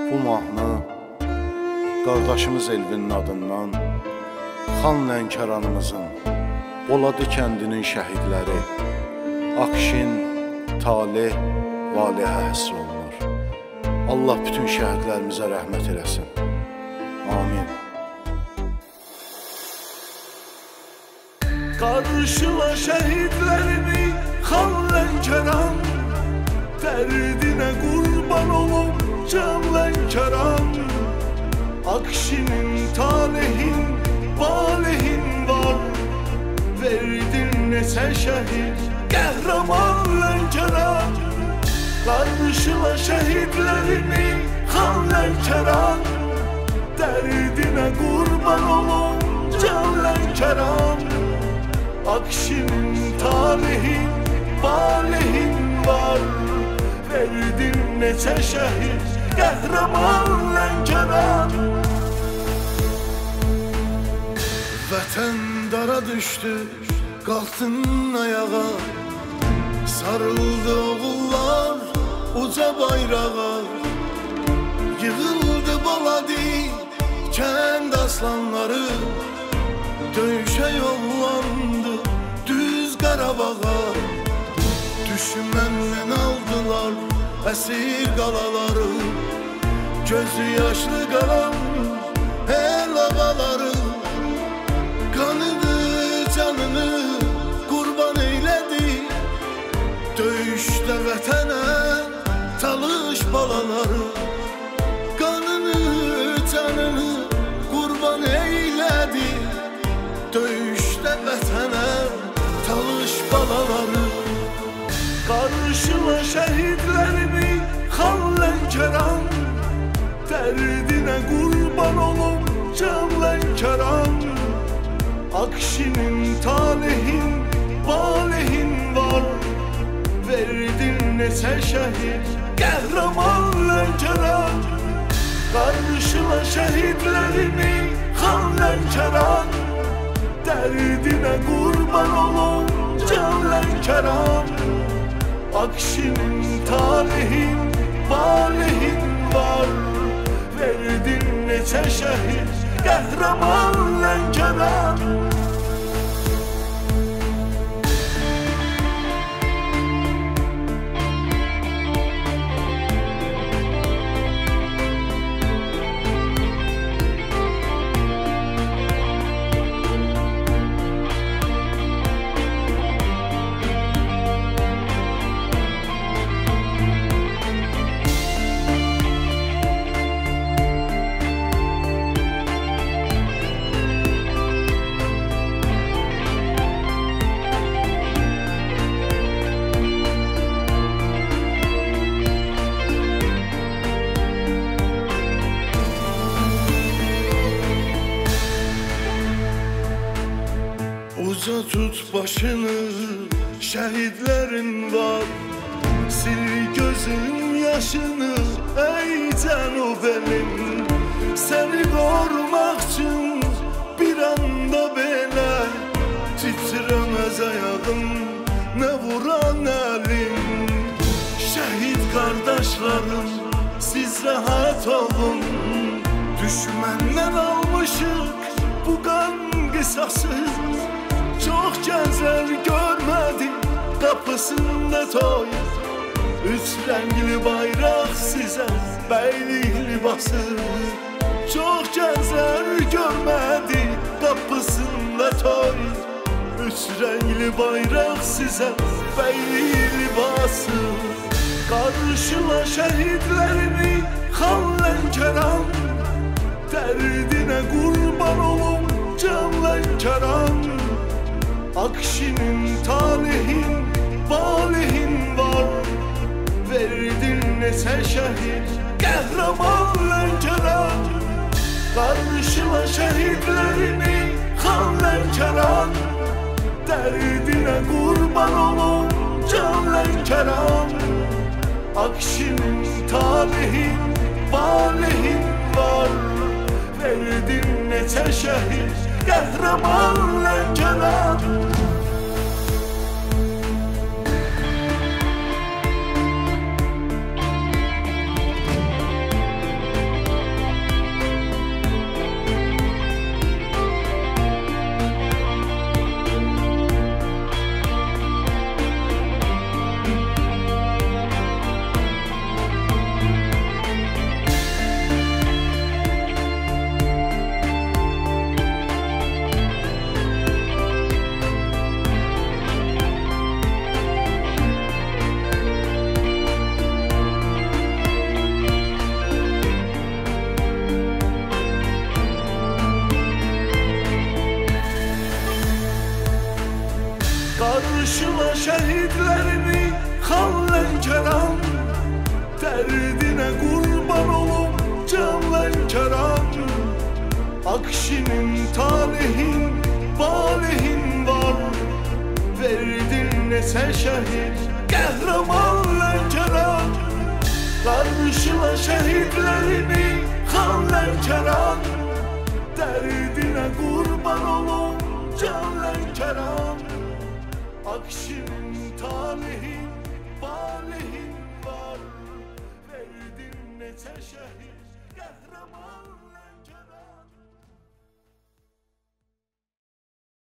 bu mahnı qardaşımız Elvinin adından Xan Lənkəranımızın Boladı kəndinin şəhidləri Akşin, Taleh, Valihə həsr olunur. Allah bütün şəhidlərimizə rəhmət eləsin. Amin. Karşıla şehitlerimi Xan Lənkəran, derdine kurban olum Can Lənkəran. Akşinin, Talehin, Valihin var, verdin neçə şehit Qəhrəman Lənkəran. Karşıla şehitlerimi Xan Lənkəran, derdine kurban olum Can Lənkəran. Akşinin, Talehin, Valihin var, verdin neçə şehit Qəhrəman Lənkəran. Vətən dara düşdü, qalxdın ayağa, sarıldı oğullar uca bayrağa. Yığıldı Boladi kənd aslanları, döyüşə yollandı düz Qarabağa. Düşməndən aldılar əsir qalaları, gözü yaşlı qalan el ağaları. Kanını, canını qurban eylədi, döyüşdə vətənə talış balaları. Kanını, canını qurban eylədi, döyüşdə vətənə talış balaları. Karşıla şehitlerimi Xan Lənkəran, derdine kurban olum Can Lənkəran. Akşinin, Talehin, Valihin var, verdin neçə şehit Qəhrəman Lənkəran. Karşıla şehitlerimi Xan Lənkəran, derdine kurban olum Can Lənkəran. Akşinin, Talehin, Valihin var, verdin neçə şehit Qəhrəman Lənkəran. Uca tut başını, şehitlerin var, sil gözün yaşını ey canım benim. Seni korumak için bir anda belə titremez ayağım, ne vuran elim. Şehit kardeşlerim, siz rahat olun, düşmenden almışık bu kan qisası. Çok gənclər görmədi qapısında toy, üç rəngli bayraq sizə bəylik libası. Çok gənclər görmədi qapısında toy, üç rəngli bayraq sizə bəylik libası. Karşıla şehitlerimi Xan Lənkəran, derdine kurban olum Can Lənkəran. Akşinin, Talehin, Valihin var, verdin neçə şehit Qəhrəman Lənkəran. Karşıla şehitlerimi Xan Lənkəran, derdine kurban olum Can Lənkəran. Akşinin, Talehin, Valihin var, verdin neçə şehit Qəhrəman Lənkəran. Akşinin talihin, balihin var. Verdin nesə şəhid, qəhrəman Lənkəran. Qarşıla şəhidlərini, xan Lənkəran. Dərdinə qurban olum, can Lənkəran. Akşinin talihin, balihin var. Verdin neçə şəhid, qəhrəman